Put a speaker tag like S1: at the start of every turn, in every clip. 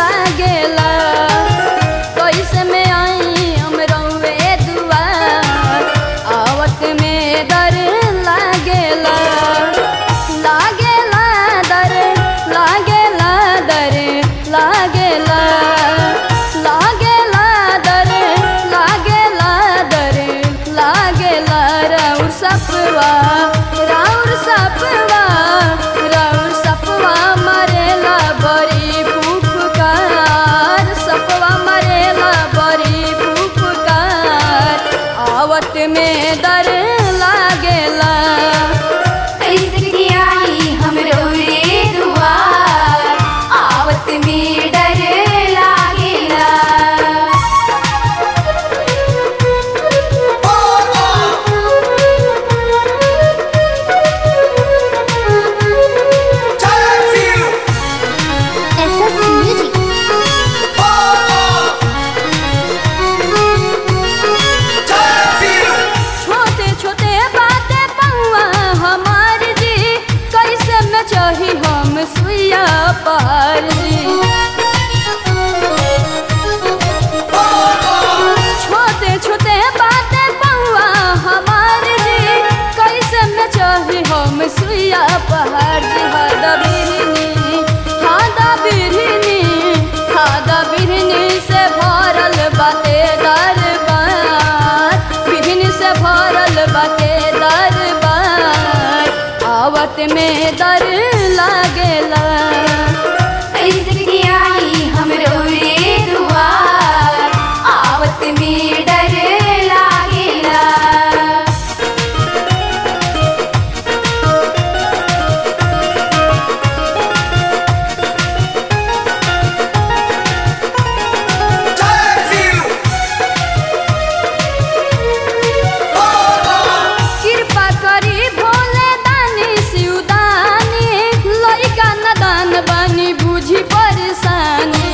S1: लागेला। कैसे में आई हम रउए दुआर, आवत में डर लागेला। लागेला डर, लागेला डर, लागेला लागेला डर, लागेला डर, लागेला। राउर सपवा, राउर सपवा, राउर सपवा मरेला बड़ी फुफकार, सपवा मरेला बड़ी फुफकार, आवत में डर लागेला।
S2: कैसे की आई हमरो रे दुआर, आवत में डर लागेला।
S1: छोटे छोटे बातें पौआ हमार जी, कैसे में चाही हम सुइया पार जी। छोटे छोटे बातें पौआ हमार जी, कैसे में चाही हम सुइया पहाड़ जी। हादा बिरनी, हादा बिरनी, हादा बिरनी से भरल बाटे दरबार, बिरनी से भरल बाटे दरबार, आवत में डर लागेला।
S2: कैसे की आई हमरो रे दुआर, आवत में डर लागेला।
S1: कृपा करी भोले दानी शिवदानी, लइका नदान बानी बुझी परेशानी।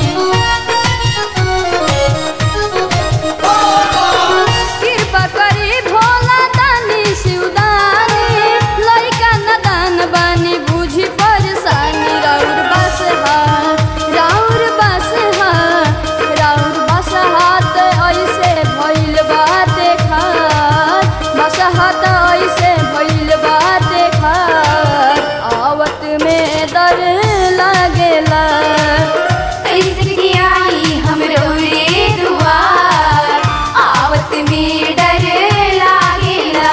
S1: कृपा करी भोला दानी शिवदानी, लइका नदान बानी बुझी परेशानी। राउर बसहा, राउर बसहा, राउर बसहा त ऐसे भइल बा देखार, बसहा त ऐसे भइल बा देखार, आवत में डर लागेला।
S2: कैसे की आई हमरो रे दुआर, आवत में डर लागेला।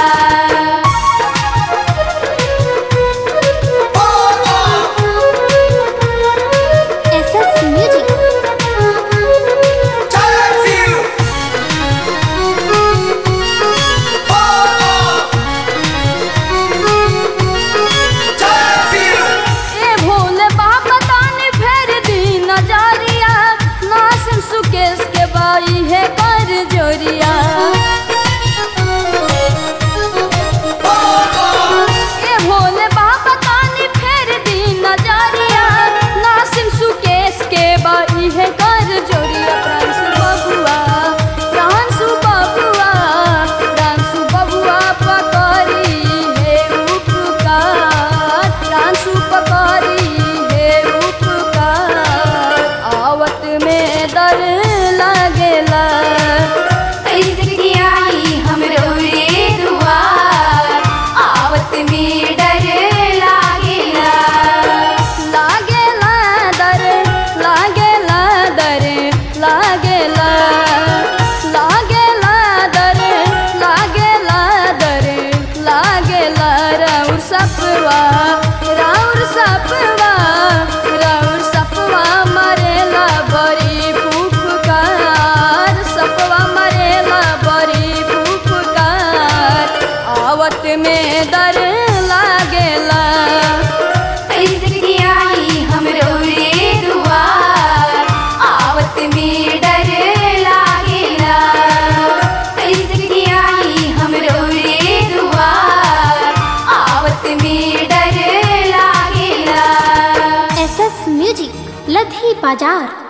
S1: ए भोले बाबा तानी फेर दी नजरिया, नासिम सुकेश के बाई है कर जोरिया। ए भोले बाबा तानी फेर दी नजरिया, नासिम सुकेश के बाई है कर जोरिया। प्रांशु बबुआ, प्रांशु बबुआ, प्रांशु बबुआ पकड़ी है उपकार, प्रांशु पकड़ी है उपकार, आवत में डर लागेला।
S2: कैसे की आई हमरो रे दुआर, आवत में डर लागेला।
S1: लागेला डर, लागेला डर, लागेला लागेला डर, लागेला डर, लागेला। राउर सपवा, राउर सपवा, राउर सपवा मरेला बड़ी फुफकार, सपवा मरेला बड़ी फुफकार, आवत में डर लागेला।
S2: कैसे की आई हमरो रे दुआर, आवत में डर लागेला। कैसे की आई हमरो रे दुआर, आवत में डर लागेला।
S3: SS म्यूजिक लधी बाजार।